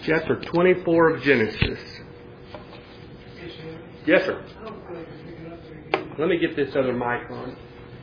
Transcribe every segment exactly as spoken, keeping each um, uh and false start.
chapter twenty-four of Genesis. Yes, sir. Let me get this other mic on.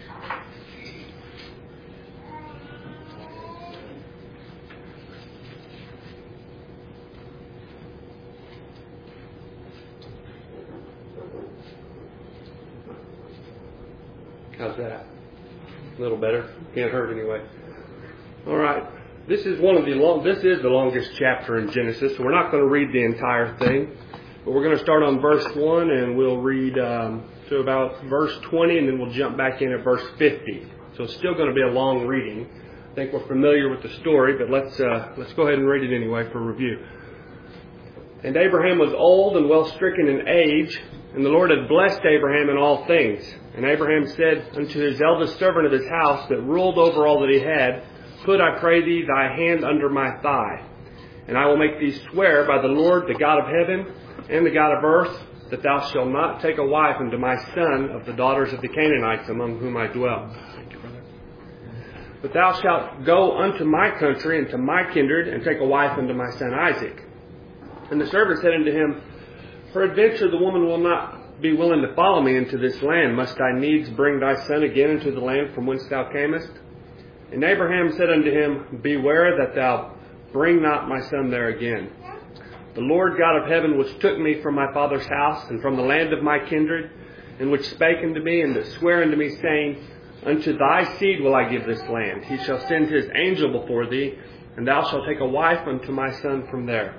How's that? A little better? Can't hurt anyway. All right. This is one of the long. This is the longest chapter in Genesis, so we're not going to read the entire thing. But we're going to start on verse one, and we'll read um, to about verse twenty, and then we'll jump back in at verse fifty. So it's still going to be a long reading. I think we're familiar with the story, but let's uh, let's go ahead and read it anyway for review. And Abraham was old and well stricken in age, and the Lord had blessed Abraham in all things. And Abraham said unto his eldest servant of his house that ruled over all that he had, Put, I pray thee, thy hand under my thigh, and I will make thee swear by the Lord, the God of heaven and the God of earth, that thou shalt not take a wife unto my son of the daughters of the Canaanites among whom I dwell. But thou shalt go unto my country and to my kindred, and take a wife unto my son Isaac. And the servant said unto him, Peradventure the woman will not be willing to follow me into this land. Must I needs bring thy son again into the land from whence thou camest? And Abraham said unto him, Beware that thou bring not my son there again. The Lord God of heaven, which took me from my father's house, and from the land of my kindred, and which spake unto me, and that sware unto me, saying, Unto thy seed will I give this land. He shall send his angel before thee, and thou shalt take a wife unto my son from there.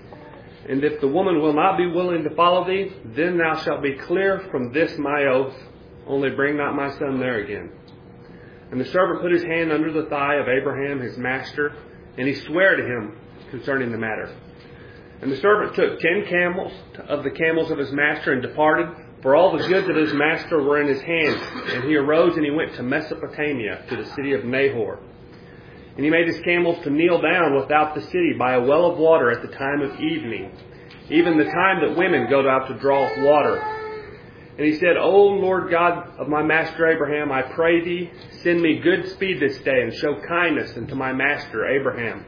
And if the woman will not be willing to follow thee, then thou shalt be clear from this my oath, only bring not my son there again. And the servant put his hand under the thigh of Abraham his master, and he sware to him concerning the matter. And the servant took ten camels of the camels of his master, and departed, for all the goods of his master were in his hands. And he arose and he went to Mesopotamia, to the city of Nahor. And he made his camels to kneel down without the city by a well of water at the time of evening, even the time that women go out to draw water. And he said, O Lord God of my master Abraham, I pray thee, send me good speed this day, and show kindness unto my master Abraham.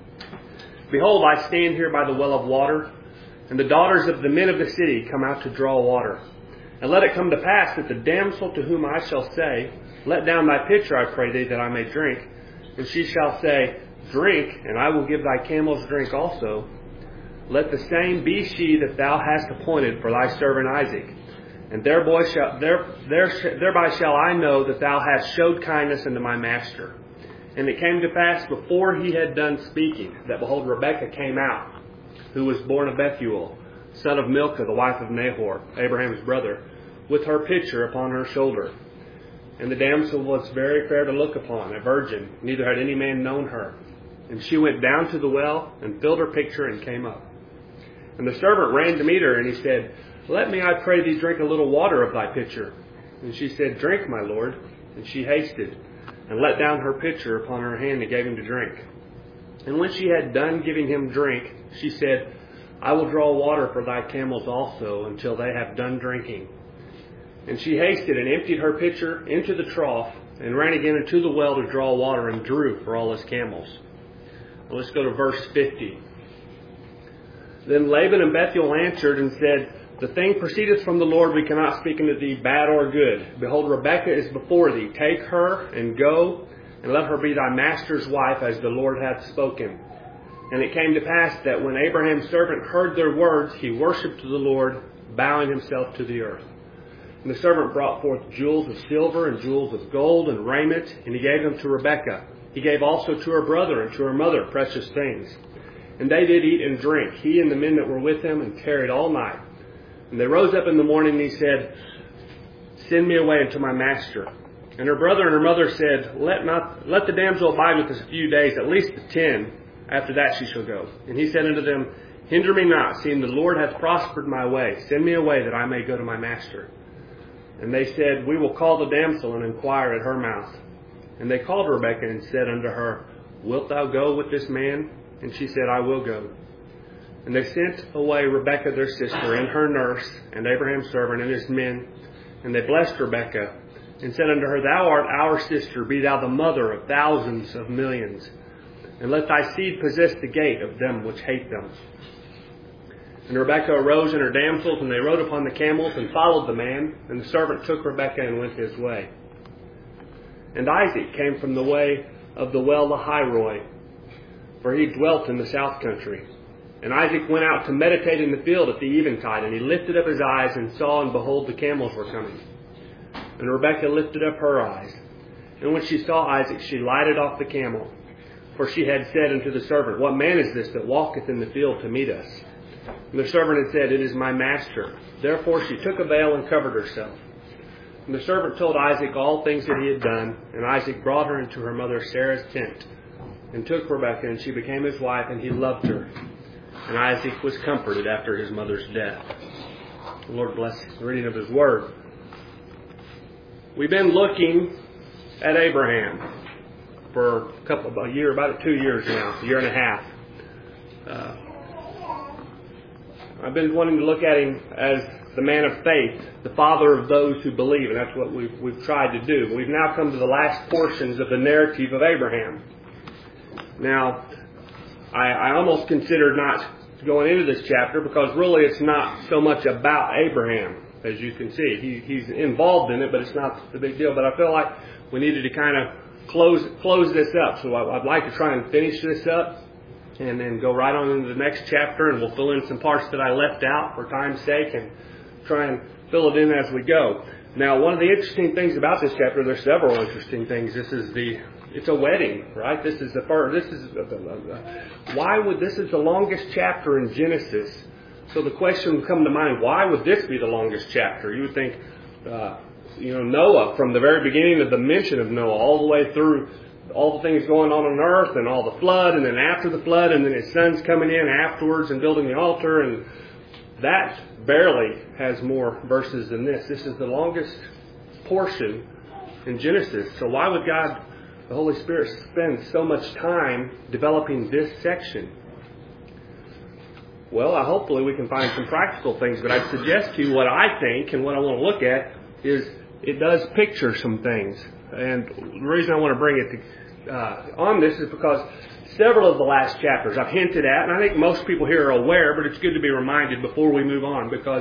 Behold, I stand here by the well of water, and the daughters of the men of the city come out to draw water. And let it come to pass that the damsel to whom I shall say, Let down thy pitcher, I pray thee, that I may drink, and she shall say, Drink, and I will give thy camels drink also. Let the same be she that thou hast appointed for thy servant Isaac. And thereby shall, there, there, thereby shall I know that thou hast showed kindness unto my master. And it came to pass before he had done speaking, that behold, Rebekah came out, who was born of Bethuel, son of Milcah, the wife of Nahor, Abraham's brother, with her pitcher upon her shoulder. And the damsel was very fair to look upon, a virgin, neither had any man known her. And she went down to the well, and filled her pitcher, and came up. And the servant ran to meet her, and he said, Let me, I pray thee, drink a little water of thy pitcher. And she said, Drink, my lord. And she hasted, and let down her pitcher upon her hand, and gave him to drink. And when she had done giving him drink, she said, I will draw water for thy camels also, until they have done drinking. And she hasted, and emptied her pitcher into the trough, and ran again into the well to draw water, and drew for all his camels. Well, let's go to verse fifty. Then Laban and Bethuel answered and said, The thing proceedeth from the Lord, we cannot speak unto thee bad or good. Behold, Rebekah is before thee. Take her, and go, and let her be thy master's wife, as the Lord hath spoken. And it came to pass that when Abraham's servant heard their words, he worshipped the Lord, bowing himself to the earth. And the servant brought forth jewels of silver and jewels of gold and raiment, and he gave them to Rebekah. He gave also to her brother and to her mother precious things. And they did eat and drink, he and the men that were with him, and tarried all night. And they rose up in the morning, and he said, Send me away unto my master. And her brother and her mother said, Let not let the damsel abide with us a few days, at least ten. After that she shall go. And he said unto them, Hinder me not, seeing the Lord hath prospered my way. Send me away, that I may go to my master. And they said, We will call the damsel, and inquire at her mouth. And they called Rebekah, and said unto her, Wilt thou go with this man? And she said, I will go. And they sent away Rebekah their sister, and her nurse, and Abraham's servant, and his men. And they blessed Rebekah, and said unto her, Thou art our sister, be thou the mother of thousands of millions. and let thy seed possess the gate of them which hate them. And Rebekah arose and her damsels, and they rode upon the camels and followed the man, and the servant took Rebekah and went his way. And Isaac came from the way of the well Lahairoi, for he dwelt in the south country. And Isaac went out to meditate in the field at the eventide, and he lifted up his eyes and saw, and behold, the camels were coming. And Rebekah lifted up her eyes, and when she saw Isaac, she lighted off the camel. For she had said unto the servant, What man is this that walketh in the field to meet us? And the servant had said, It is my master. Therefore she took a veil and covered herself. And the servant told Isaac all things that he had done. And Isaac brought her into her mother Sarah's tent, and took Rebekah, and she became his wife, and he loved her. And Isaac was comforted after his mother's death. The Lord bless the reading of His Word. We've been looking at Abraham for a couple of a year, about two years now, a year and a half. Uh, I've been wanting to look at him as the man of faith, the father of those who believe, and that's what we've, we've tried to do. We've now come to the last portions of the narrative of Abraham. Now, I, I almost considered not going into this chapter because really it's not so much about Abraham, as you can see. He, he's involved in it, but it's not the big deal. But I feel like we needed to kind of close close this up. So I, I'd like to try and finish this up and then go right on into the next chapter, and we'll fill in some parts that I left out for time's sake and try and fill it in as we go. Now, one of the interesting things about this chapter, there's several interesting things. This is the, it's a wedding, right? This is the first, this is, uh, uh, why would, this is the longest chapter in Genesis. So the question would come to mind, why would this be the longest chapter? You would think, uh, you know, Noah, from the very beginning of the mention of Noah, all the way through all the things going on on earth and all the flood, and then after the flood, and then his sons coming in afterwards and building the altar, and that barely has more verses than this. This is the longest portion in Genesis. So why would God, the Holy Spirit, spend so much time developing this section? Well, I, hopefully we can find some practical things, but I suggest to you what I think and what I want to look at is it does picture some things. And the reason I want to bring it to, uh, on this is because several of the last chapters I've hinted at, and I think most people here are aware, but it's good to be reminded before we move on, because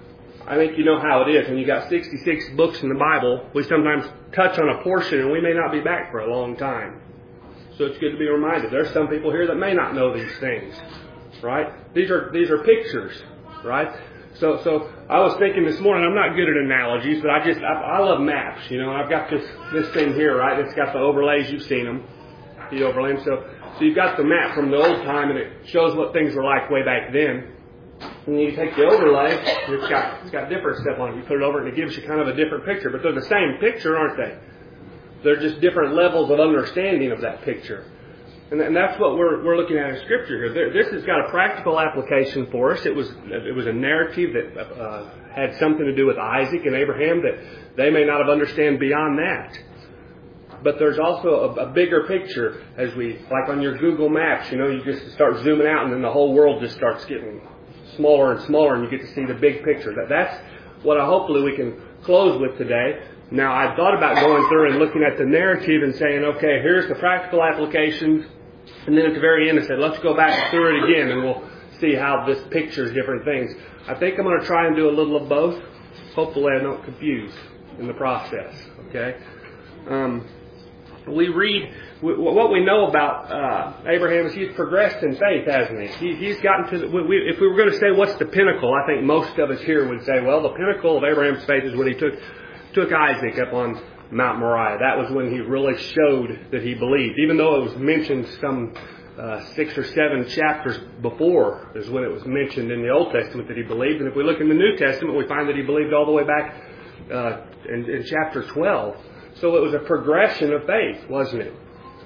I think you know how it is. When you got sixty-six books in the Bible, we sometimes touch on a portion and we may not be back for a long time. So it's good to be reminded. There's some people here that may not know these things, right? These are these are pictures, right? So so I was thinking this morning, I'm not good at analogies, but I just, I, I love maps, you know. I've got this, this thing here, right? It's got the overlays. You've seen them, the overlays. So, so you've got the map from the old time, and it shows what things were like way back then. And you take the overlay, and it's got, it's got different stuff on it. You put it over, and it gives you kind of a different picture. But they're the same picture, aren't they? They're just different levels of understanding of that picture. And, and that's what we're we're looking at in Scripture here. There, this has got a practical application for us. It was it was a narrative that uh, had something to do with Isaac and Abraham that they may not have understood beyond that. But there's also a, a bigger picture as we, like on your Google Maps, you know, you just start zooming out and then the whole world just starts getting smaller and smaller and you get to see the big picture. That, that's what I hopefully we can close with today. Now, I thought about going through and looking at the narrative and saying, okay, here's the practical applications. And then at the very end I said, let's go back through it again and we'll see how this pictures different things. I think I'm going to try and do a little of both. Hopefully I don't confuse in the process. Okay? Um, we read, what we know about uh, Abraham is he's progressed in faith, hasn't he? he he's gotten to, the, we, if we were going to say what's the pinnacle, I think most of us here would say, well, the pinnacle of Abraham's faith is when he took took Isaac up on Mount Moriah. That was when he really showed that he believed. Even though it was mentioned some uh, six or seven chapters before is when it was mentioned in the Old Testament that he believed. And if we look in the New Testament, we find that he believed all the way back uh, in, in chapter twelve. So it was a progression of faith, wasn't it?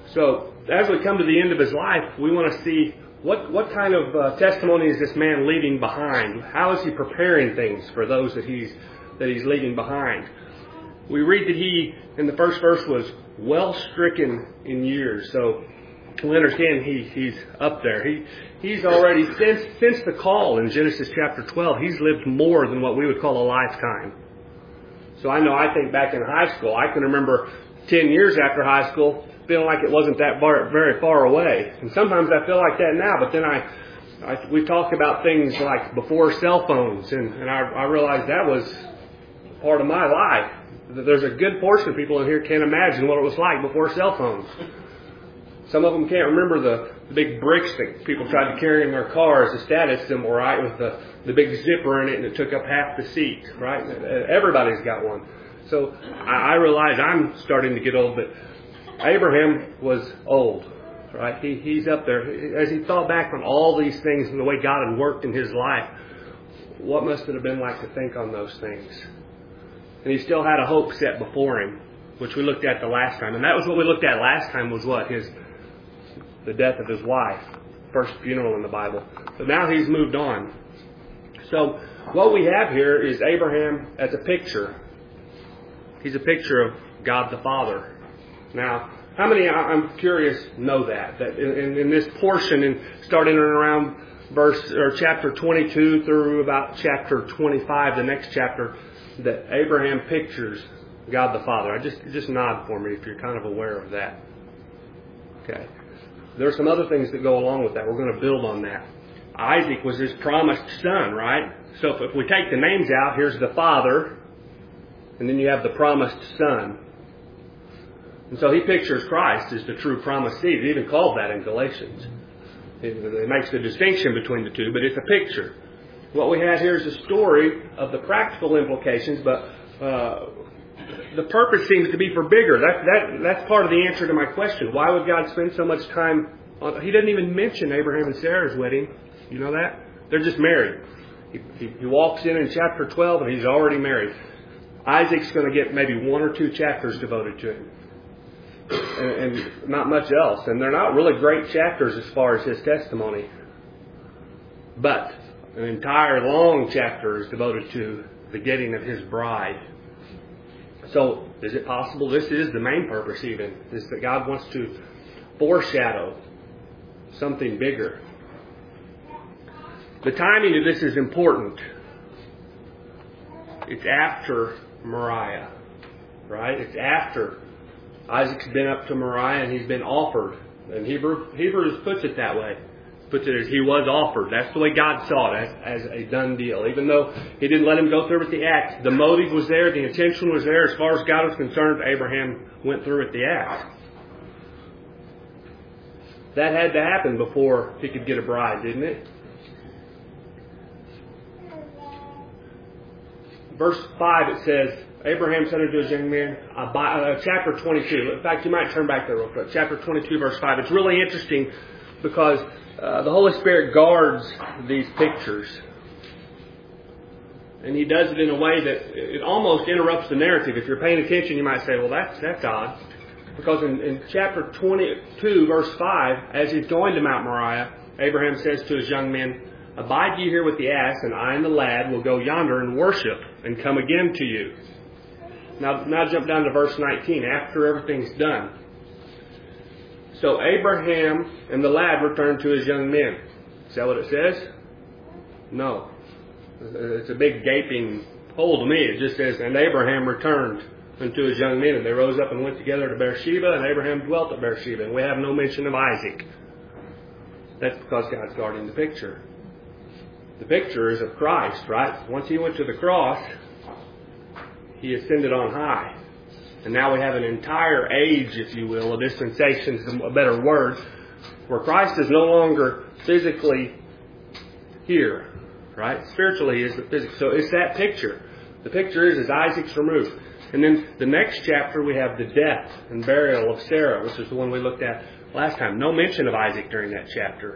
So as we come to the end of his life, we want to see what, what kind of uh, testimony is this man leaving behind? How is he preparing things for those that he's that he's leaving behind? We read that he, in the first verse, was well stricken in years. So we understand he, he's up there. He He's already, since, since the call in Genesis chapter twelve, he's lived more than what we would call a lifetime. So I know, I think back in high school, I can remember ten years after high school, feeling like it wasn't that far, very far away. And sometimes I feel like that now, but then I, I we talk about things like before cell phones, and, and I, I realized that was part of my life. There's a good portion of people in here can't imagine what it was like before cell phones. Some of them can't remember the, the big bricks that people tried to carry in their cars, the status symbol, right, with the, the big zipper in it and it took up half the seat, right? Everybody's got one. So I, I realize I'm starting to get old, but Abraham was old, right? He, he's up there. As he thought back on all these things and the way God had worked in his life, what must it have been like to think on those things? And he still had a hope set before him, which we looked at the last time. And that was what we looked at last time, was what? His the death of his wife. First funeral in the Bible. But now he's moved on. So what we have here is Abraham as a picture. He's a picture of God the Father. Now, how many, I'm curious, know that? That in, in this portion, and starting around verse or chapter twenty-two through about chapter twenty-five, the next chapter, that Abraham pictures God the Father. I just just nod for me if you're kind of aware of that. Okay. There are some other things that go along with that. We're going to build on that. Isaac was his promised son, right? So if, if we take the names out, here's the father, and then you have the promised son. And so he pictures Christ as the true promised seed. He even called that in Galatians. It, it makes the distinction between the two, but it's a picture. What we have here is a story of the practical implications, but uh, the purpose seems to be for bigger. That, that, that's part of the answer to my question. Why would God spend so much time on... He doesn't even mention Abraham and Sarah's wedding. You know that? They're just married. He, he, he walks in in chapter twelve and he's already married. Isaac's going to get maybe one or two chapters devoted to him. And, and not much else. And they're not really great chapters as far as his testimony. But an entire long chapter is devoted to the getting of his bride. So, is it possible this is the main purpose even, is that God wants to foreshadow something bigger? The timing of this is important. It's after Moriah, right? It's after Isaac's been up to Moriah and he's been offered. And Hebrew, Hebrews puts it that way. Puts it as he was offered. That's the way God saw it, as, as a done deal. Even though he didn't let him go through with the act, the motive was there, the intention was there. As far as God was concerned, Abraham went through with the act. That had to happen before he could get a bride, didn't it? Verse five, it says, Abraham said unto his young man, uh, by, uh, chapter twenty-two. In fact, you might turn back there real quick. Chapter twenty-two, verse five. It's really interesting because uh, the Holy Spirit guards these pictures. And He does it in a way that it almost interrupts the narrative. If you're paying attention, you might say, well, that's, that's odd. Because in, in chapter twenty-two, verse five, as he's going to Mount Moriah, Abraham says to his young men, abide ye here with the ass, and I and the lad will go yonder and worship and come again to you. Now, now jump down to verse nineteen, after everything's done. So Abraham and the lad returned to his young men. Is that what it says? No. It's a big gaping hole to me. It just says, and Abraham returned unto his young men. And they rose up and went together to Beersheba, and Abraham dwelt at Beersheba. And we have no mention of Isaac. That's because God's guarding the picture. The picture is of Christ, right? Once He went to the cross, He ascended on high. And now we have an entire age, if you will, a dispensation is a better word, where Christ is no longer physically here, right? Spiritually He is the physical. So it's that picture. The picture is, is Isaac's removed. And then the next chapter we have the death and burial of Sarah, which is the one we looked at last time. No mention of Isaac during that chapter.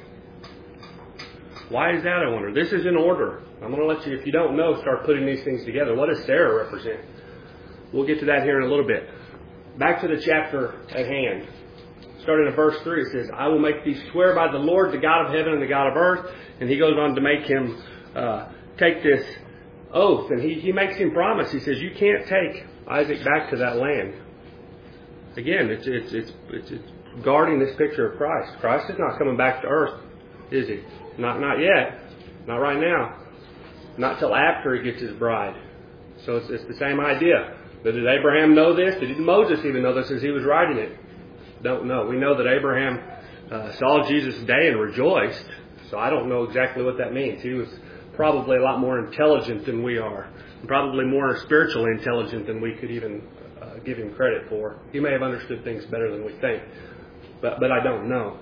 Why is that, I wonder? This is in order. I'm going to let you, if you don't know, start putting these things together. What does Sarah represent? We'll get to that here in a little bit. Back to the chapter at hand. Starting at verse three, it says, I will make thee swear by the Lord, the God of heaven and the God of earth. And he goes on to make him uh, take this oath. And he, he makes him promise. He says, you can't take Isaac back to that land. Again, it's, it's, it's, it's, it's guarding this picture of Christ. Christ is not coming back to earth, is He? Not not yet. Not right now. Not till after He gets His bride. So it's, it's the same idea. But did Abraham know this? Did Moses even know this as he was writing it? don't know. We know that Abraham uh, saw Jesus' day and rejoiced. So I don't know exactly what that means. He was probably a lot more intelligent than we are. Probably more spiritually intelligent than we could even uh, give him credit for. He may have understood things better than we think. But, but I don't know.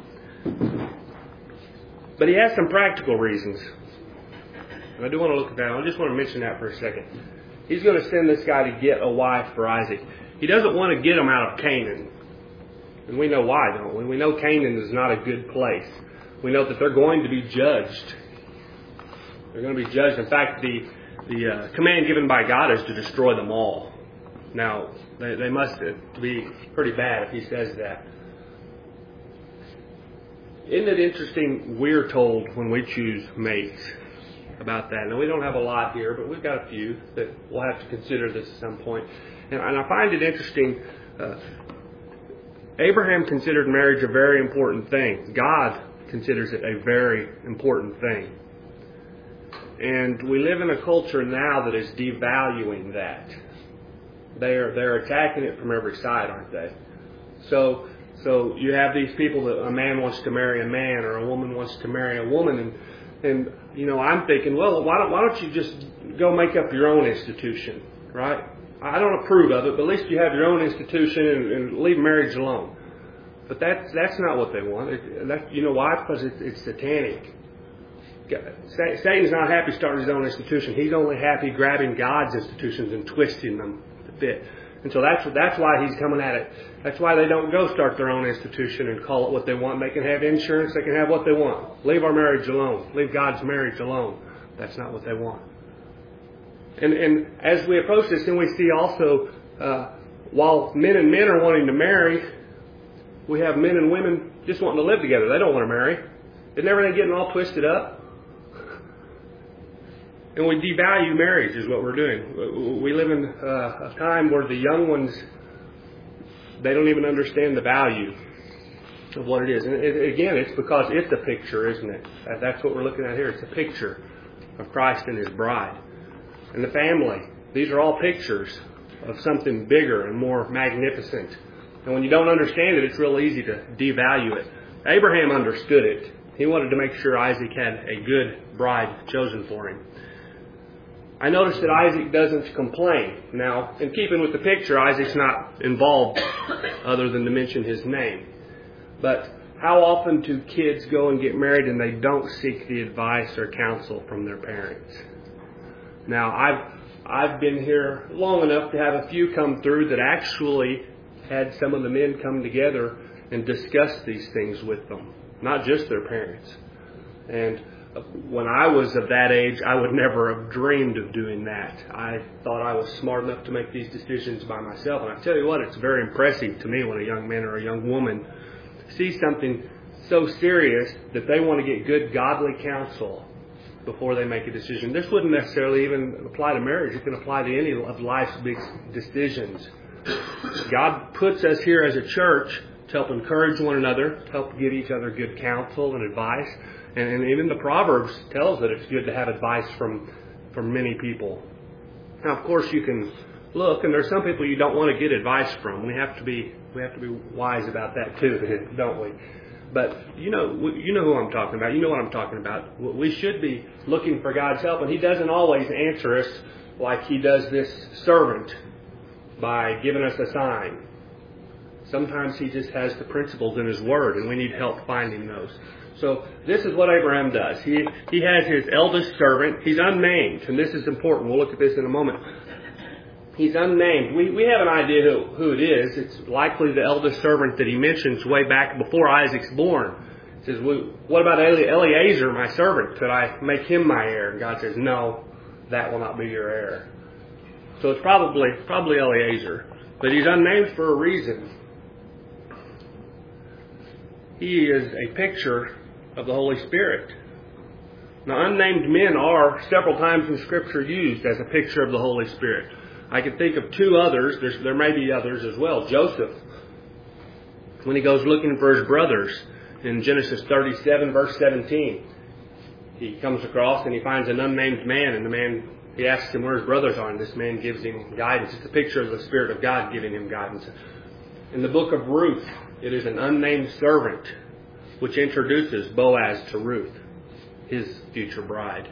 But he has some practical reasons. And I do want to look at that. I just want to mention that for a second. He's going to send this guy to get a wife for Isaac. He doesn't want to get him out of Canaan. And we know why, don't we? We know Canaan is not a good place. We know that they're going to be judged. They're going to be judged. In fact, the, the uh, command given by God is to destroy them all. Now, they, they must be pretty bad if he says that. Isn't it interesting we're told when we choose mates about that? Now, we don't have a lot here, but we've got a few that we'll have to consider this at some point. And, and I find it interesting. Uh, Abraham considered marriage a very important thing. God considers it a very important thing. And we live in a culture now that is devaluing that. They're, they're attacking it from every side, aren't they? So... So you have these people that a man wants to marry a man or a woman wants to marry a woman. And, and you know, I'm thinking, well, why don't, why don't you just go make up your own institution, right? I don't approve of it, but at least you have your own institution and, and leave marriage alone. But that's, that's not what they want. It, that, you know why? Because it, it's satanic. Satan's not happy starting his own institution. He's only happy grabbing God's institutions and twisting them to fit. And so that's that's why he's coming at it. That's why they don't go start their own institution and call it what they want. They can have insurance. They can have what they want. Leave our marriage alone. Leave God's marriage alone. That's not what they want. And and as we approach this, then we see also, uh, while men and men are wanting to marry, we have men and women just wanting to live together. They don't want to marry. Isn't everything getting all twisted up? And we devalue marriage is what we're doing. We live in uh, a time where the young ones, they don't even understand the value of what it is. And it, again, it's because it's a picture, isn't it? That's what we're looking at here. It's a picture of Christ and His bride. And the family, these are all pictures of something bigger and more magnificent. And when you don't understand it, it's real easy to devalue it. Abraham understood it. He wanted to make sure Isaac had a good bride chosen for him. I notice that Isaac doesn't complain. Now, in keeping with the picture, Isaac's not involved other than to mention his name. But how often do kids go and get married and they don't seek the advice or counsel from their parents? Now, I've I've been here long enough to have a few come through that actually had some of the men come together and discuss these things with them, not just their parents. And when I was of that age, I would never have dreamed of doing that. I thought I was smart enough to make these decisions by myself. And I tell you what, it's very impressive to me when a young man or a young woman sees something so serious that they want to get good godly counsel before they make a decision. This wouldn't necessarily even apply to marriage. It can apply to any of life's big decisions. God puts us here as a church to help encourage one another, to help give each other good counsel and advice. And, and even the Proverbs tells that it's good to have advice from, from many people. Now, of course, you can look, and there's some people you don't want to get advice from. We have to be we have to be wise about that too, don't we? But you know you know who I'm talking about. You know what I'm talking about. We should be looking for God's help, and He doesn't always answer us like He does this servant by giving us a sign. Sometimes He just has the principles in His Word, and we need help finding those. So this is what Abraham does. He he has his eldest servant. He's unnamed, and this is important. We'll look at this in a moment. He's unnamed. We we have an idea who, who it is. It's likely the eldest servant that he mentions way back before Isaac's born. He says, well, what about Eliezer, my servant? Could I make him my heir? And God says, no, that will not be your heir. So it's probably probably Eliezer. But he's unnamed for a reason. He is a picture of the Holy Spirit. Now, unnamed men are several times in Scripture used as a picture of the Holy Spirit. I can think of two others. There's, there may be others as well. Joseph, when he goes looking for his brothers in Genesis thirty-seven, verse seventeen, he comes across and he finds an unnamed man, and the man, he asks him where his brothers are, and this man gives him guidance. It's a picture of the Spirit of God giving him guidance. In the book of Ruth, It is an unnamed servant which introduces Boaz to Ruth, his future bride.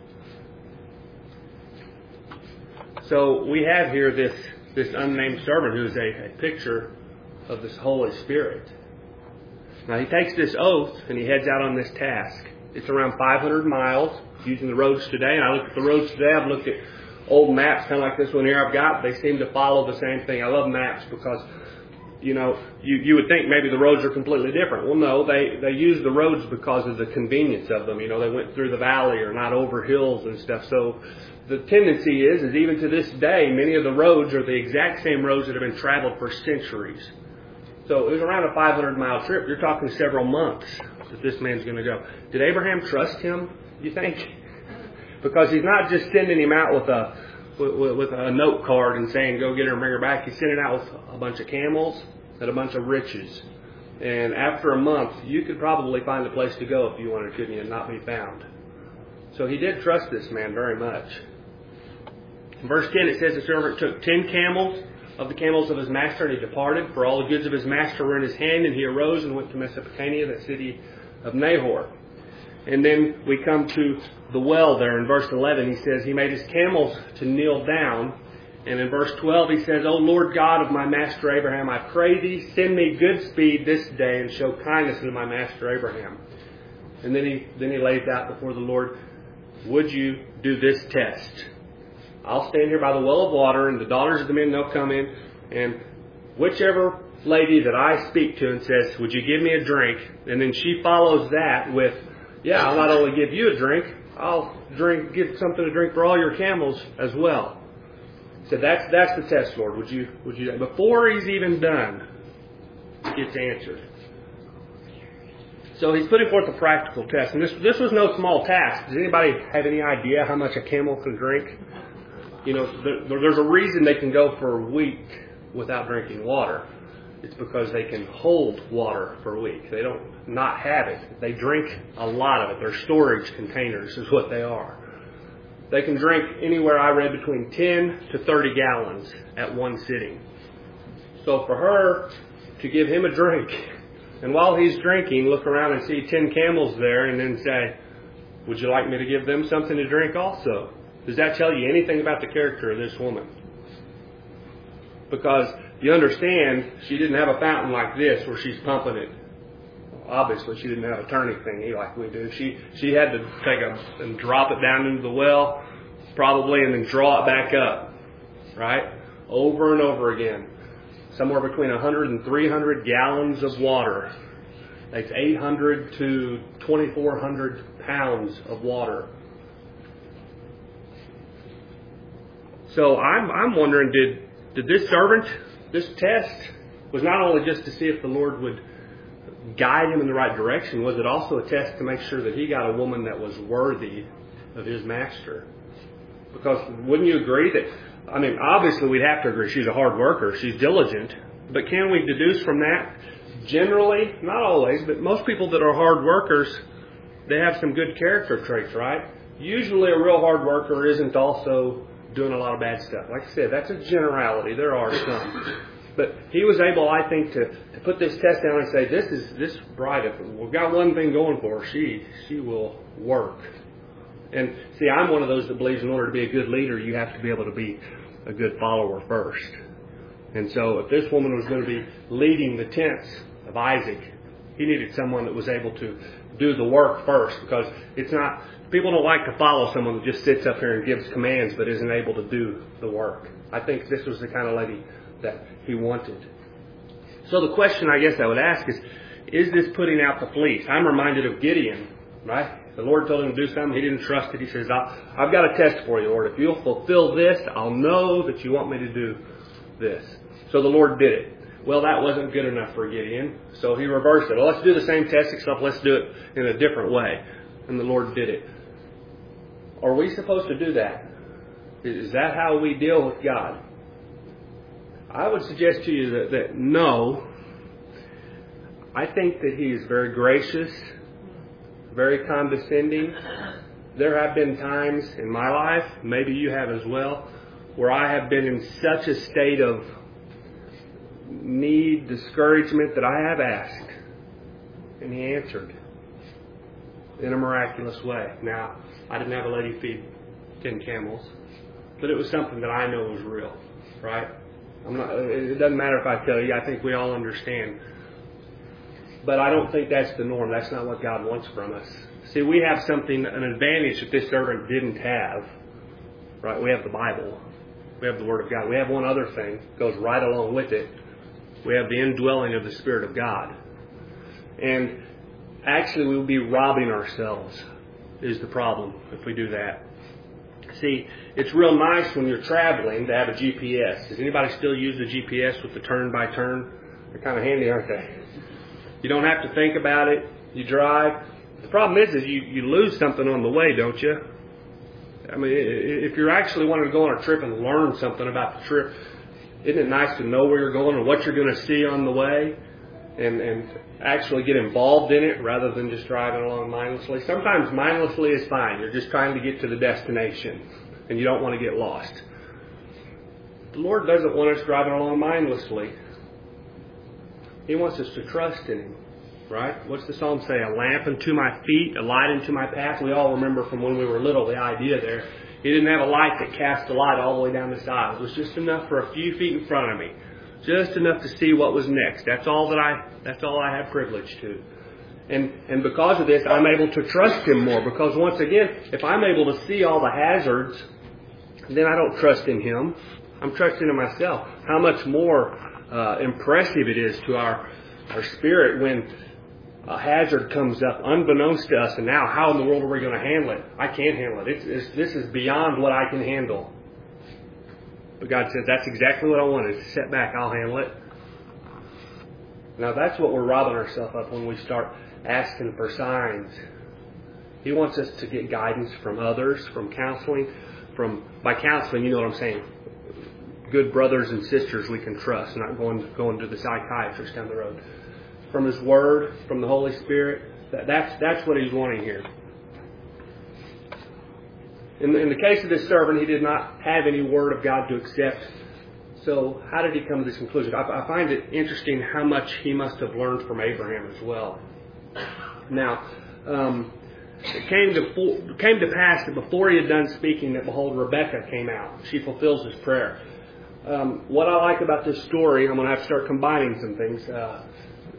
So we have here this, this unnamed servant who is a, a picture of this Holy Spirit. Now he takes this oath and he heads out on this task. It's around five hundred miles using the roads today. And I looked at the roads today. I've looked at old maps, kind of like this one here I've got. They seem to follow the same thing. I love maps because, you know, you, you would think maybe the roads are completely different. Well, no, they, they use the roads because of the convenience of them. You know, they went through the valley or not over hills and stuff. So the tendency is, is even to this day, many of the roads are the exact same roads that have been traveled for centuries. So it was around a five hundred mile trip. You're talking several months that this man's going to go. Did Abraham trust him, you think? Because he's not just sending him out with a with, with a note card and saying, go get her and bring her back. He's sending out with a bunch of camels and a bunch of riches. And after a month, you could probably find a place to go if you wanted, couldn't you, and not be found. So he did trust this man very much. In verse ten, it says the servant took ten camels of the camels of his master, and he departed, for all the goods of his master were in his hand, and he arose and went to Mesopotamia, that city of Nahor. And then we come to the well there in verse eleven. He says he made his camels to kneel down. And in verse twelve he says, O Lord God of my master Abraham, I pray thee, send me good speed this day, and show kindness unto my master Abraham. And then he then he lays out before the Lord, would you do this test? I'll stand here by the well of water, and the daughters of the men, they'll come in, and whichever lady that I speak to and says, would you give me a drink? And then she follows that with, yeah, I'll not only give you a drink, I'll drink, give something to drink for all your camels as well. So that's that's the test, Lord. Would you would you before he's even done, it gets answered. So he's putting forth a practical test, and this this was no small task. Does anybody have any idea how much a camel can drink? You know, there, there's a reason they can go for a week without drinking water. It's because they can hold water for a week. They don't not have it. They drink a lot of it. They're storage containers is what they are. They can drink anywhere, I read, between ten to thirty gallons at one sitting. So for her to give him a drink, and while he's drinking, look around and see ten camels there and then say, would you like me to give them something to drink also? Does that tell you anything about the character of this woman? Because you understand, she didn't have a fountain like this where she's pumping it. Obviously, she didn't have a turning thingy like we do. She she had to take a and drop it down into the well, probably, and then draw it back up, right? Over and over again. Somewhere between one hundred and three hundred gallons of water. That's eight hundred to twenty-four hundred pounds of water. So I'm I'm wondering, did did this servant, this test, was not only just to see if the Lord would guide him in the right direction, was it also a test to make sure that he got a woman that was worthy of his master? Because wouldn't you agree that, I mean, obviously we'd have to agree she's a hard worker, she's diligent, but can we deduce from that, generally, not always, but most people that are hard workers, they have some good character traits, right? Usually a real hard worker isn't also doing a lot of bad stuff. Like I said, that's a generality. There are some. But he was able, I think, to, to put this test down and say, this is this bride, if we've got one thing going for her, she she will work. And see, I'm one of those that believes in order to be a good leader, you have to be able to be a good follower first. And so if this woman was going to be leading the tents of Isaac, he needed someone that was able to do the work first, because it's not, people don't like to follow someone that just sits up here and gives commands but isn't able to do the work. I think this was the kind of lady that he wanted. So the question I guess I would ask is, is this putting out the fleece? I'm reminded of Gideon, right? The Lord told him to do something. He didn't trust it. He says, I've got a test for you, Lord. If you'll fulfill this, I'll know that you want me to do this. So the Lord did it. Well, that wasn't good enough for Gideon, so he reversed it. Well, let's do the same test, except let's do it in a different way. And the Lord did it. Are we supposed to do that? Is that how we deal with God? I would suggest to you that, that no. I think that He is very gracious, very condescending. There have been times in my life, maybe you have as well, where I have been in such a state of need, discouragement that I have asked. And He answered in a miraculous way. Now, I didn't have a lady feed ten camels, but it was something that I know was real, right? I'm not, it doesn't matter if I tell you. I think we all understand. But I don't think that's the norm. That's not what God wants from us. See, we have something, an advantage that this servant didn't have, right? We have the Bible. We have the Word of God. We have one other thing that goes right along with it. We have the indwelling of the Spirit of God. And actually, we will be robbing ourselves is the problem if we do that. See, it's real nice when you're traveling to have a G P S. Does anybody still use the G P S with the turn-by-turn? They're kind of handy, aren't they? You don't have to think about it. You drive. The problem is, is you, you lose something on the way, don't you? I mean, if you're actually wanting to go on a trip and learn something about the trip, isn't it nice to know where you're going and what you're going to see on the way and, and actually get involved in it rather than just driving along mindlessly? Sometimes mindlessly is fine. You're just trying to get to the destination and you don't want to get lost. The Lord doesn't want us driving along mindlessly. He wants us to trust in Him, right? What's the psalm say? A lamp unto my feet, a light unto my path. We all remember from when we were little the idea there. He didn't have a light that cast the light all the way down the side. It was just enough for a few feet in front of me. Just enough to see what was next. That's all that I, that's all I had privilege to. And, and because of this, I'm able to trust Him more. Because once again, if I'm able to see all the hazards, then I don't trust in Him. I'm trusting in myself. How much more uh, impressive it is to our, our spirit when a hazard comes up unbeknownst to us, and now how in the world are we going to handle it? I can't handle it. It's, it's, this is beyond what I can handle. But God says, that's exactly what I wanted. Sit back, I'll handle it. Now that's what we're robbing ourselves of when we start asking for signs. He wants us to get guidance from others, from counseling. From by counseling, you know what I'm saying. Good brothers and sisters we can trust, not going, going to the psychiatrist down the road. From His Word, from the Holy Spirit. That, that's, that's what He's wanting here. In the, in the case of this servant, he did not have any Word of God to accept. So how did he come to this conclusion? I, I find it interesting how much he must have learned from Abraham as well. Now, um, it came to, came to pass that before he had done speaking, that behold, Rebekah came out. She fulfills his prayer. Um, what I like about this story, I'm going to have to start combining some things. Uh,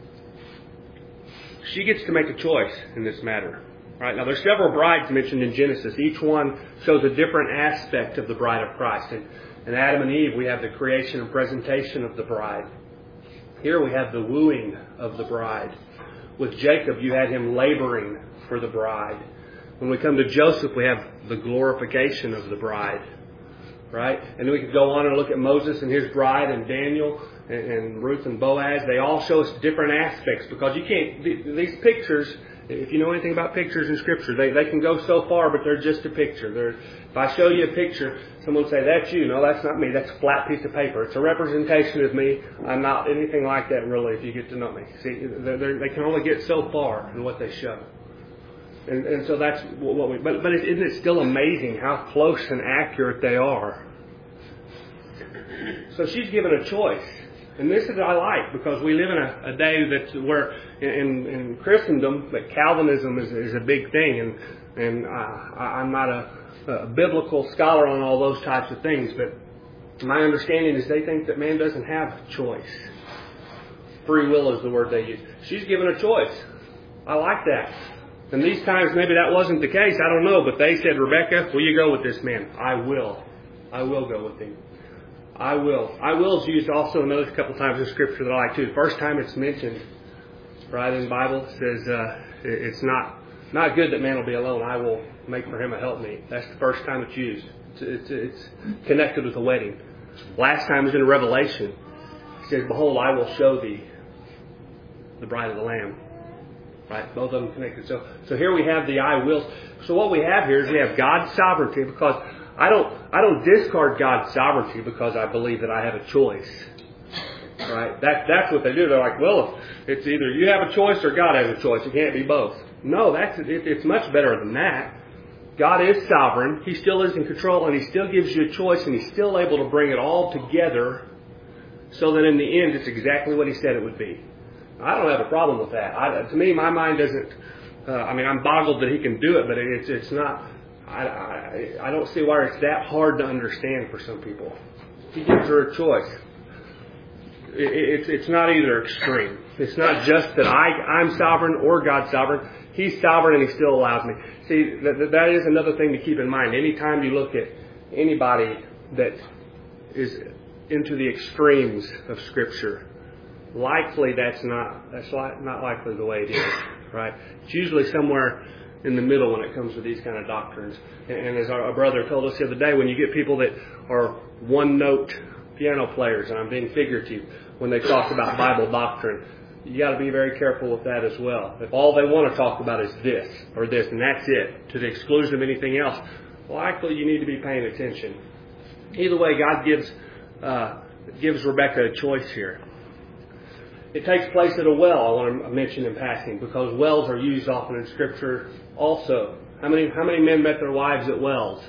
she gets to make a choice in this matter. Right, now there's several brides mentioned in Genesis. Each one shows a different aspect of the bride of Christ. And in Adam and Eve, we have the creation and presentation of the bride. Here we have the wooing of the bride. With Jacob, you had him laboring for the bride. When we come to Joseph, we have the glorification of the bride. Right? And then we could go on and look at Moses and his bride, and Daniel and, and Ruth and Boaz. They all show us different aspects, because you can't, these pictures, if you know anything about pictures in Scripture, they, they can go so far, but they're just a picture. They're, if I show you a picture, someone will say, that's you. No, that's not me. That's a flat piece of paper. It's a representation of me. I'm not anything like that, really, if you get to know me. See, they're, they're, they can only get so far in what they show. And, and so that's what we... But, but isn't it still amazing how close and accurate they are? So she's given a choice. And this is what I like, because we live in a, a day that's where in, in Christendom that Calvinism is, is a big thing, and and uh, I'm not a, a biblical scholar on all those types of things, but my understanding is they think that man doesn't have choice. Free will is the word they use. She's given a choice. I like that. And these times maybe that wasn't the case. I don't know, but they said, Rebekah, will you go with this man? I will. I will go with him. I will. I will is used also another couple times in Scripture that I like too. The first time it's mentioned, right in the Bible, it says uh, it's not not good that man will be alone. I will make for him a helpmeet. That's the first time it's used. It's, it's, it's connected with a wedding. Last time is in Revelation. It says, behold, I will show thee the bride of the Lamb. Right? Both of them connected. So, so here we have the I will. So what we have here is we have God's sovereignty, because I don't I don't discard God's sovereignty because I believe that I have a choice. Right? That that's what they do. They're like, well, it's either you have a choice or God has a choice. It can't be both. No, that's it, it's much better than that. God is sovereign. He still is in control, and He still gives you a choice, and He's still able to bring it all together so that in the end it's exactly what he said it would be. I don't have a problem with that. I, to me, my mind doesn't, uh, I mean, I'm boggled that he can do it, but it's it's not, I, I, I don't see why it's that hard to understand for some people. He gives her a choice. It, it's it's not either extreme. It's not just that I, I'm sovereign or God's sovereign. He's sovereign and he still allows me. See, that, that is another thing to keep in mind. Anytime you look at anybody that is into the extremes of Scripture, likely that's not that's li- not likely the way it is, right? It's usually somewhere in the middle when it comes to these kind of doctrines. And, and as our, our brother told us the other day, when you get people that are one-note piano players, and I'm being figurative, when they talk about Bible doctrine, you got to be very careful with that as well. If all they want to talk about is this or this, and that's it, to the exclusion of anything else, likely you need to be paying attention. Either way, God gives uh, gives Rebecca a choice here. It takes place at a well, I want to mention in passing, because wells are used often in Scripture also. How many how many men met their wives at wells?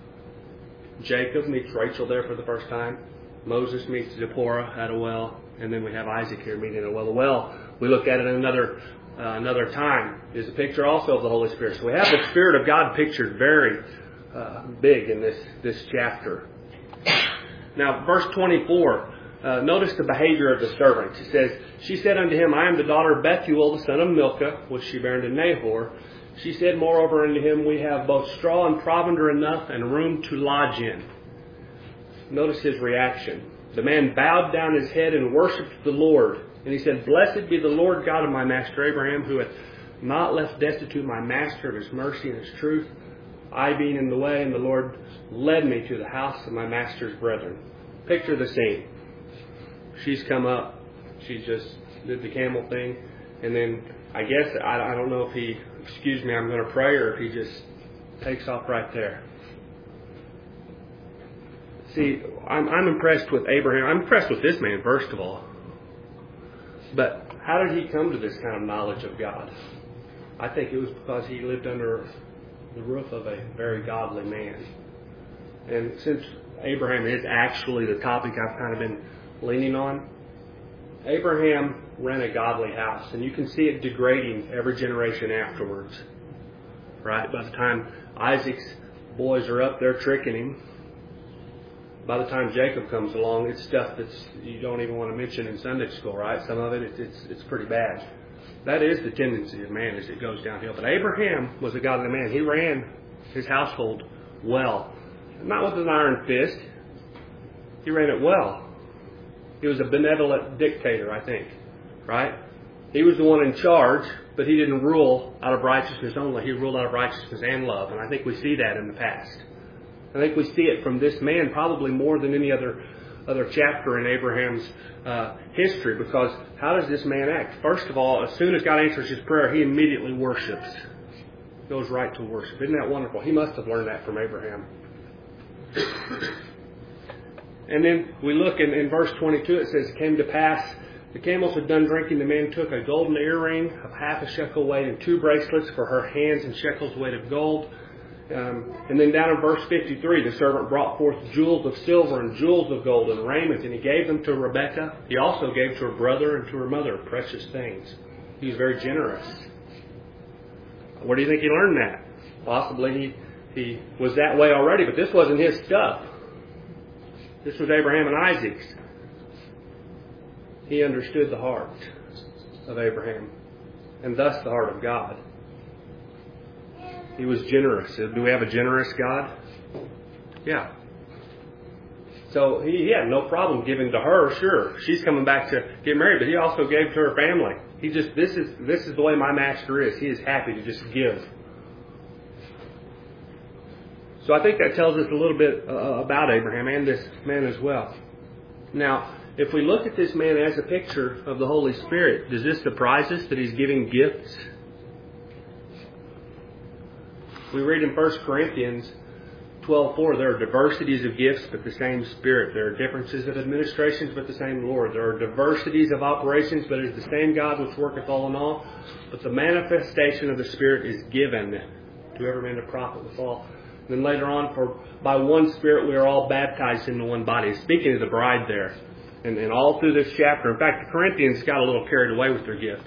Jacob meets Rachel there for the first time. Moses meets Zipporah at a well. And then we have Isaac here meeting at a well. The well, we look at it another uh, another time, is a picture also of the Holy Spirit. So we have the Spirit of God pictured very uh, big in this, this chapter. Now, verse twenty-four, uh, notice the behavior of the servant. It says, she said unto him, I am the daughter of Bethuel, the son of Milcah, which she bare unto Nahor. She said, moreover unto him, we have both straw and provender enough, and room to lodge in. Notice his reaction. The man bowed down his head and worshipped the Lord. And he said, blessed be the Lord God of my master Abraham, who hath not left destitute my master of his mercy and his truth, I being in the way, and the Lord led me to the house of my master's brethren. Picture the scene. She's come up. She just did the camel thing. And then, I guess, I, I don't know if he, excuse me, I'm going to pray, or if he just takes off right there. See, I'm, I'm impressed with Abraham. I'm impressed with this man, first of all. But how did he come to this kind of knowledge of God? I think it was because he lived under the roof of a very godly man. And since Abraham is actually the topic I've kind of been leaning on, Abraham ran a godly house. And you can see it degrading every generation afterwards. Right? By the time Isaac's boys are up there tricking him, by the time Jacob comes along, it's stuff that's you don't even want to mention in Sunday school, right? Some of it, it's it's, it's pretty bad. That is the tendency of man as it goes downhill. But Abraham was a godly man. He ran his household well. Not with an iron fist. He ran it well. He was a benevolent dictator, I think. Right? He was the one in charge, but he didn't rule out of righteousness only. He ruled out of righteousness and love. And I think we see that in the past. I think we see it from this man probably more than any other other chapter in Abraham's uh, history, because how does this man act? First of all, as soon as God answers his prayer, he immediately worships. Goes right to worship. Isn't that wonderful? He must have learned that from Abraham. And then we look in, in verse twenty-two, it says, it came to pass, the camels had done drinking, the man took a golden earring of half a shekel weight and two bracelets for her hands and shekels weight of gold. Um, and then down in verse fifty-three, the servant brought forth jewels of silver and jewels of gold and raiment, and he gave them to Rebekah. He also gave to her brother and to her mother precious things. He was very generous. Where do you think he learned that? Possibly he, he was that way already, but this wasn't his stuff. This was Abraham and Isaac's. He understood the heart of Abraham, and thus the heart of God. He was generous. Do we have a generous God? Yeah. So he, he had no problem giving to her. Sure, she's coming back to get married, but he also gave to her family. He just this is this is the way my master is. He is happy to just give. So I think that tells us a little bit uh, about Abraham and this man as well. Now, if we look at this man as a picture of the Holy Spirit, does this surprise us that he's giving gifts? We read in First Corinthians twelve four, there are diversities of gifts, but the same Spirit. There are differences of administrations, but the same Lord. There are diversities of operations, but it is the same God which worketh all in all. But the manifestation of the Spirit is given to every man to profit withal. And then later on, for by one Spirit we are all baptized into one body. Speaking of the bride there, And, and all through this chapter, in fact, the Corinthians got a little carried away with their gifts.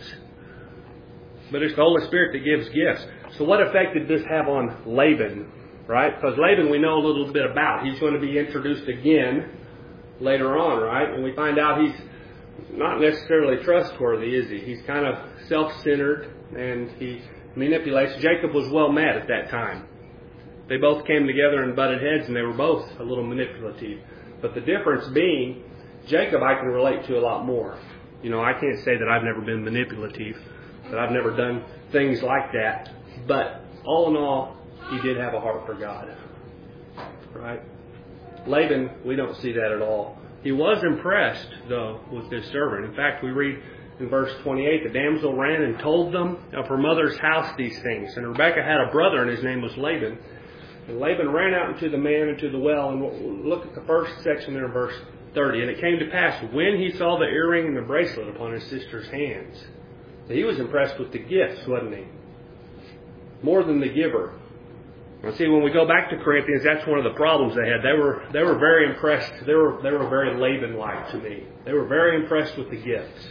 But it's the Holy Spirit that gives gifts. So what effect did this have on Laban? Right? Because Laban we know a little bit about. He's going to be introduced again later on, right? And we find out he's not necessarily trustworthy, is he? He's kind of self-centered and he manipulates. Jacob was well met at that time. They both came together and butted heads, and they were both a little manipulative. But the difference being, Jacob I can relate to a lot more. You know, I can't say that I've never been manipulative, that I've never done things like that. But all in all, he did have a heart for God. Right? Laban, we don't see that at all. He was impressed, though, with this servant. In fact, we read in verse twenty-eight, the damsel ran and told them of her mother's house these things. And Rebekah had a brother, and his name was Laban. And Laban ran out into the man into the well. And look at the first section there in verse thirty. And it came to pass, when he saw the earring and the bracelet upon his sister's hands. So he was impressed with the gifts, wasn't he? More than the giver. Now see, when we go back to Corinthians, that's one of the problems they had. They were they were very impressed. They were they were very Laban-like to me. They were very impressed with the gifts.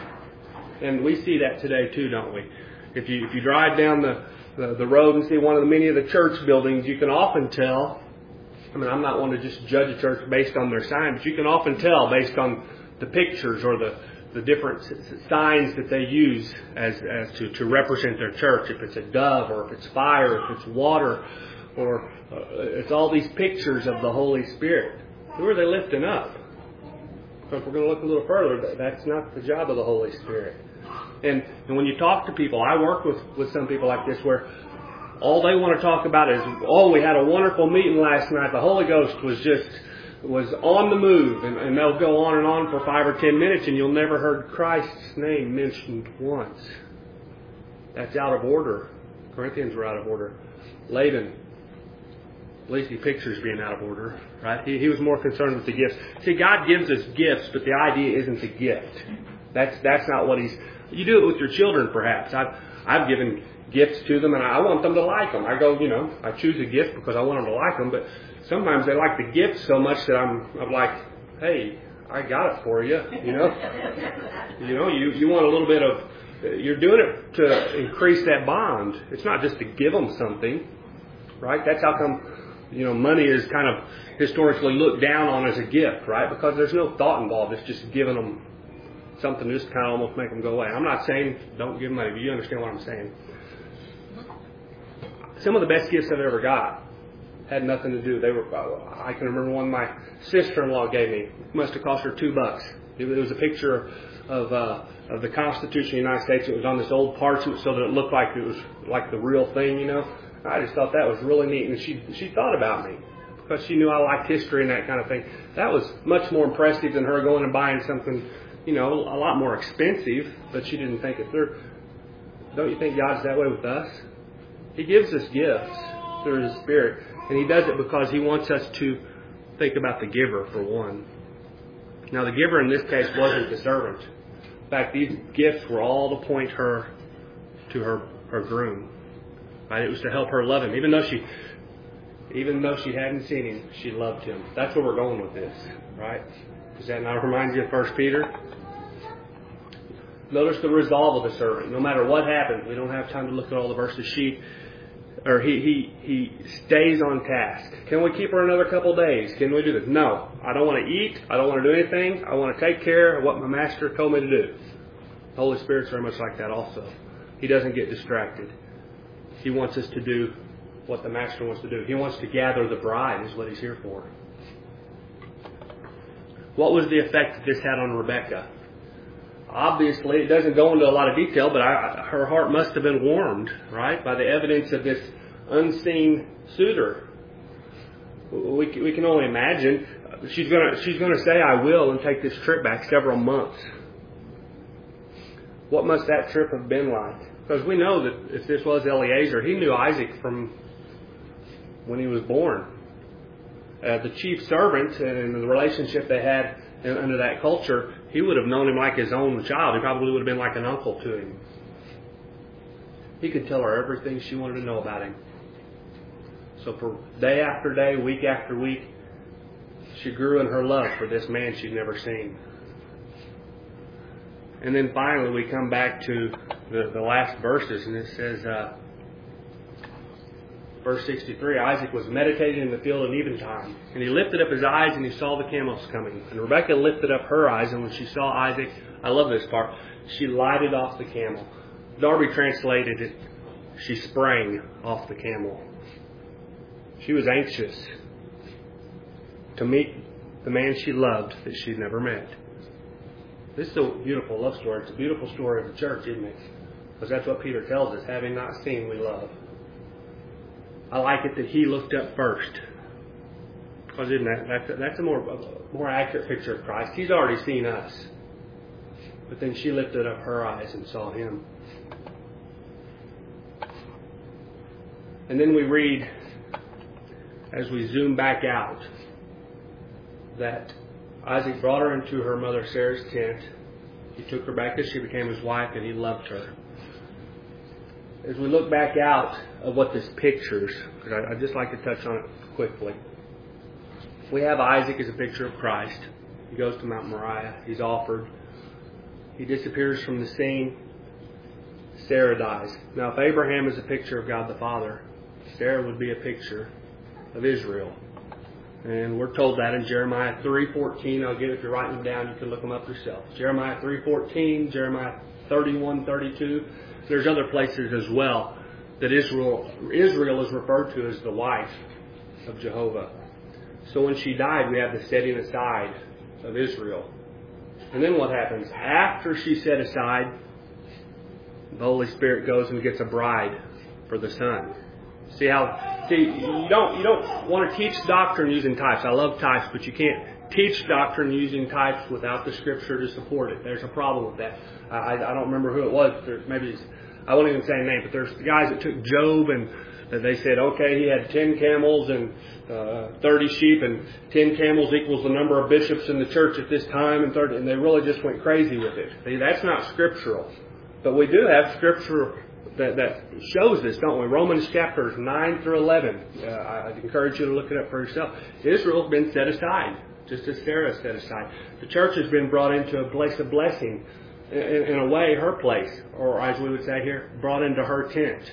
And we see that today too, don't we? If you if you drive down the, the, the road and see one of the many of the church buildings, you can often tell. I mean, I'm not one to just judge a church based on their sign, but you can often tell based on the pictures or the, the different signs that they use as, as to, to represent their church. If it's a dove, or if it's fire, if it's water, or uh, it's all these pictures of the Holy Spirit. Who are they lifting up? If we're going to look a little further, that's not the job of the Holy Spirit. And, and when you talk to people, I work with, with some people like this where all they want to talk about is, oh, we had a wonderful meeting last night. The Holy Ghost was just was on the move. And, and they'll go on and on for five or ten minutes and you'll never heard Christ's name mentioned once. That's out of order. Corinthians were out of order. Laban, at least he pictures being out of order, right? He, he was more concerned with the gifts. See, God gives us gifts, but the idea isn't the gift. That's that's not what He's... You do it with your children, perhaps. I've I've given gifts to them, and I want them to like them. I go, you know, I choose a gift because I want them to like them, but sometimes they like the gift so much that I'm I'm like, hey, I got it for you, you know. you know, you you want a little bit of... You're doing it to increase that bond. It's not just to give them something, right? That's how come, you know, money is kind of historically looked down on as a gift, right? Because there's no thought involved. It's just giving them something to just kind of almost make them go away. I'm not saying don't give them money, but you understand what I'm saying. Some of the best gifts I've ever got had nothing to do. They were. I can remember one my sister-in-law gave me. It must have cost her two bucks. It was a picture of uh, of the Constitution of the United States. It was on this old parchment so that it looked like it was like the real thing, you know. I just thought that was really neat, and she she thought about me because she knew I liked history and that kind of thing. That was much more impressive than her going and buying something, you know, a lot more expensive, but she didn't think it through. Don't you think God's that way with us? He gives us gifts through His Spirit, and He does it because He wants us to think about the giver, for one. Now, the giver in this case wasn't the servant. In fact, these gifts were all to point her to her, her groom. Right? It was to help her love him. Even though she even though she hadn't seen him, she loved him. That's where we're going with this, right? Does that not remind you of First Peter? Notice the resolve of the servant. No matter what happens, we don't have time to look at all the verses. She, or he, he, he stays on task. Can we keep her another couple days? Can we do this? No. I don't want to eat. I don't want to do anything. I want to take care of what my master told me to do. The Holy Spirit's very much like that also. He doesn't get distracted. He wants us to do what the master wants to do. He wants to gather the bride is what He's here for. What was the effect that this had on Rebekah? Obviously, it doesn't go into a lot of detail, but I, her heart must have been warmed, right, by the evidence of this unseen suitor. We, we can only imagine. She's going to she's going to say, I will, and take this trip back several months. What must that trip have been like? Because we know that if this was Eliezer, he knew Isaac from when he was born. Uh, the chief servant and the relationship they had under that culture, he would have known him like his own child. He probably would have been like an uncle to him. He could tell her everything she wanted to know about him. So for day after day, week after week, she grew in her love for this man she'd never seen. And then finally we come back to the, the last verses, and it says, uh, verse sixty-three, Isaac was meditating in the field at eventime, and he lifted up his eyes and he saw the camels coming. And Rebekah lifted up her eyes, and when she saw Isaac, I love this part, she lighted off the camel. Darby translated it, she sprang off the camel. She was anxious to meet the man she loved that she'd never met. This is a beautiful love story. It's a beautiful story of the church, isn't it? Because that's what Peter tells us, having not seen, we love. I like it that he looked up first. Because isn't that, that's, that's a more, a more accurate picture of Christ. He's already seen us. But then she lifted up her eyes and saw him. And then we read, as we zoom back out, that Isaac brought her into her mother Sarah's tent. He took her back as she became his wife, and he loved her. As we look back out of what this pictures, because I'd just like to touch on it quickly. We have Isaac as a picture of Christ. He goes to Mount Moriah. He's offered. He disappears from the scene. Sarah dies. Now, if Abraham is a picture of God the Father, Sarah would be a picture of Israel. And we're told that in Jeremiah three fourteen. I'll get it if you're writing them down. You can look them up yourself. Jeremiah three fourteen, Jeremiah thirty-one thirty-two. There's other places as well that Israel Israel is referred to as the wife of Jehovah. So when she died, we have the setting aside of Israel. And then what happens? After she's set aside, the Holy Spirit goes and gets a bride for the Son. See how? See, you don't you don't want to teach doctrine using types. I love types, but you can't teach doctrine using types without the Scripture to support it. There's a problem with that. I, I don't remember who it was. There's maybe it's, I won't even say a name, but there's the guys that took Job and they said, okay, he had ten camels and uh, thirty sheep, and ten camels equals the number of bishops in the church at this time, and thirty, and they really just went crazy with it. See, that's not scriptural, but we do have scripture that, that shows this, don't we? Romans chapters nine through eleven. Uh, I encourage you to look it up for yourself. Israel's been set aside, just as Sarah set aside. The church has been brought into a place of blessing, in, in a way, her place, or as we would say here, brought into her tent.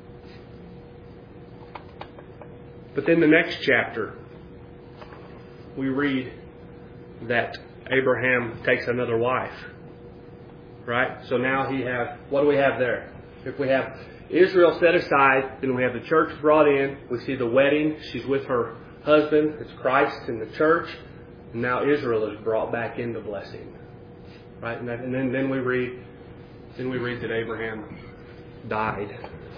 But then the next chapter, we read that Abraham takes another wife. Right? So now he have, what do we have there? If we have Israel set aside, then we have the church brought in. We see the wedding. She's with her husband. It's Christ in the church. And now Israel is brought back into blessing. Right? And, that, and then, then we read, then we read that Abraham died.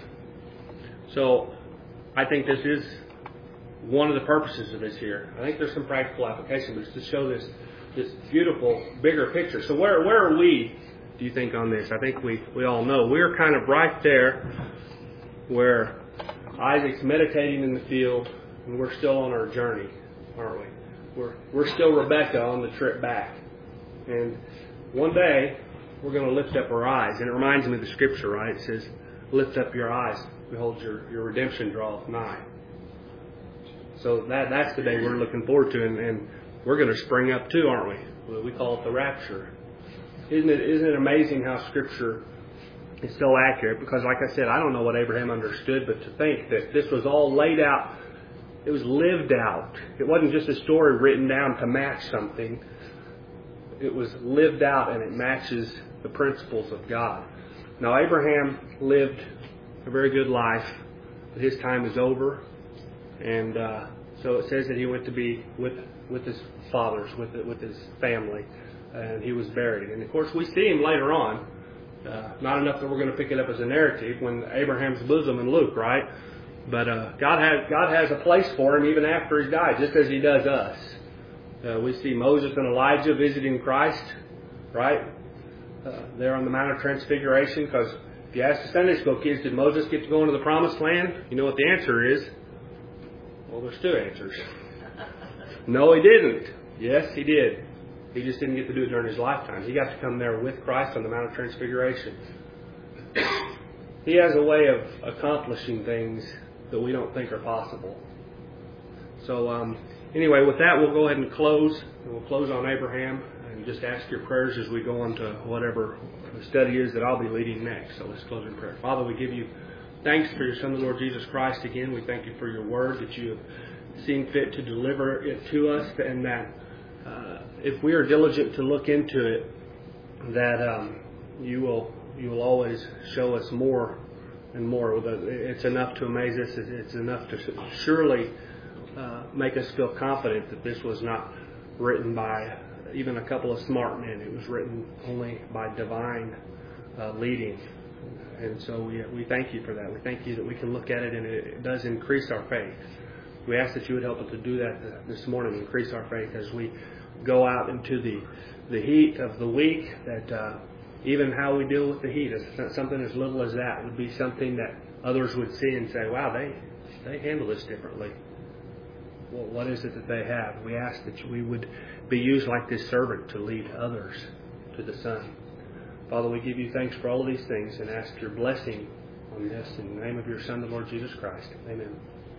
So I think this is one of the purposes of this here. I think there's some practical application, but it's to show this this beautiful, bigger picture. So where where are we, do you think, on this? I think we, we all know. We're kind of right there where Isaac's meditating in the field, and we're still on our journey, aren't we? We're we're still Rebekah on the trip back. And one day, we're going to lift up our eyes. And it reminds me of the scripture, right? It says, lift up your eyes. Behold, your, your redemption draweth nigh. So that that's the day we're looking forward to, and, and we're going to spring up too, aren't we? We call it the rapture. Isn't it isn't it amazing how Scripture is so accurate? Because like I said, I don't know what Abraham understood, but to think that this was all laid out, it was lived out. It wasn't just a story written down to match something. It was lived out, and it matches the principles of God. Now Abraham lived a very good life, but his time is over. And uh, so it says that he went to be with with his fathers, with with his family, and he was buried. And of course, we see him later on. Uh, not enough that we're going to pick it up as a narrative when Abraham's bosom in Luke, right? But uh, God has God has a place for him even after he died, just as He does us. Uh, we see Moses and Elijah visiting Christ, right? Uh, there on the Mount of Transfiguration. Because if you ask the Sunday school kids, did Moses get to go into the Promised Land? You know what the answer is. Well, there's two answers. No, he didn't. Yes, he did. He just didn't get to do it during his lifetime. He got to come there with Christ on the Mount of Transfiguration. He has a way of accomplishing things that we don't think are possible. So, um, anyway, with that, we'll go ahead and close. And we'll close on Abraham. and just ask your prayers as we go on to whatever the study is that I'll be leading next. So let's close in prayer. Father, we give you thanks for your Son, the Lord Jesus Christ. Again, we thank you for your word that you have seen fit to deliver it to us, and that uh, if we are diligent to look into it, that um, you will you will always show us more and more. It's enough to amaze us. It's enough to surely uh, make us feel confident that this was not written by even a couple of smart men. It was written only by divine uh, leading. And so we we thank you for that. We thank you that we can look at it and it does increase our faith. We ask that you would help us to do that this morning, increase our faith as we go out into the the heat of the week, that uh, even how we deal with the heat, something as little as that would be something that others would see and say, wow, they, they handle this differently. Well, what is it that they have? We ask that we would be used like this servant to lead others to the Son. Father, we give you thanks for all of these things and ask your blessing on this in the name of your Son, the Lord Jesus Christ. Amen.